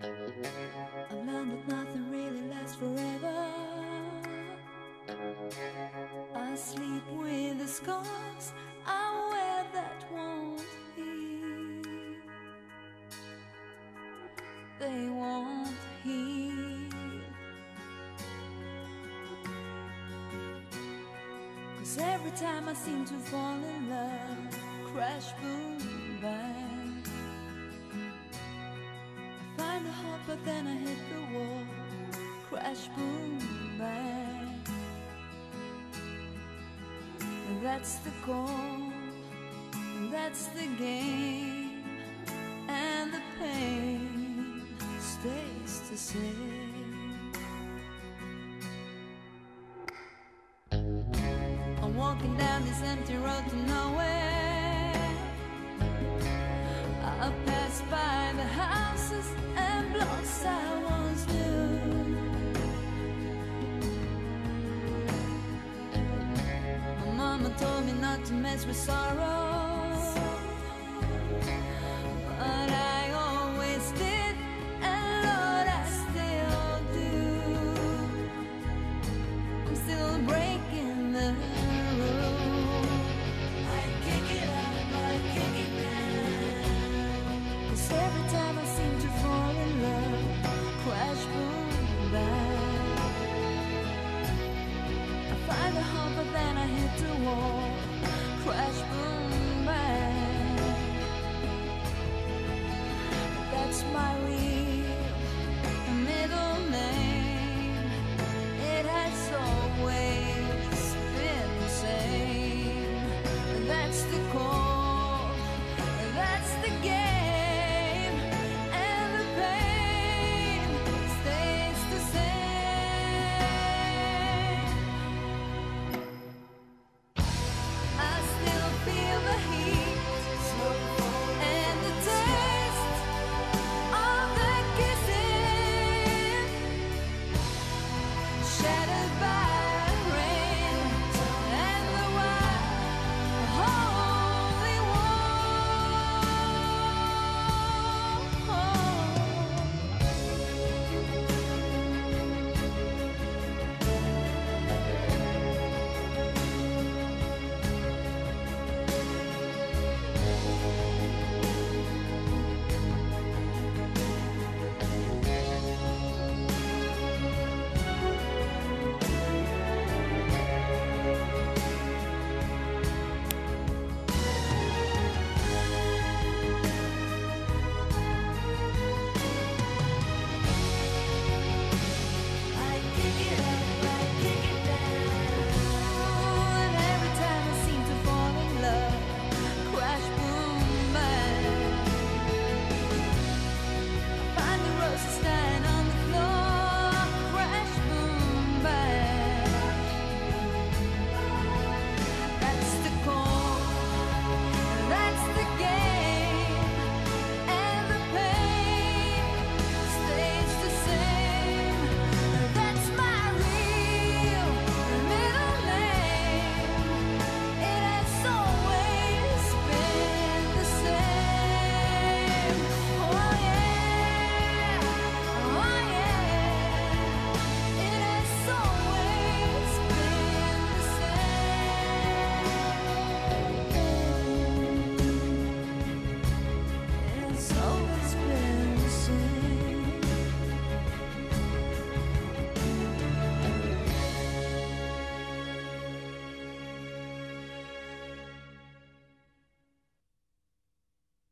I learned that nothing really lasts forever. I sleep with the scars I wear that won't heal. They won't heal. 'Cause every time I seem to fall in love, crash, boom, bang, find a hope, but then I hit the wall. Crash, boom, bang. That's the goal, that's the game, and the pain stays the same. I'm walking down this empty road to nowhere. I pass by the houses and blocks I once knew. My mama told me not to mess with sorrow, but I always did, and Lord, I still do. I'm still breaking the rule. I kick it up, I kick it down. 'Cause every time I seem to fall in love, crash, boom, bang, I find a hope, but then I hit the wall. Crash, boom, bang. That's my reality.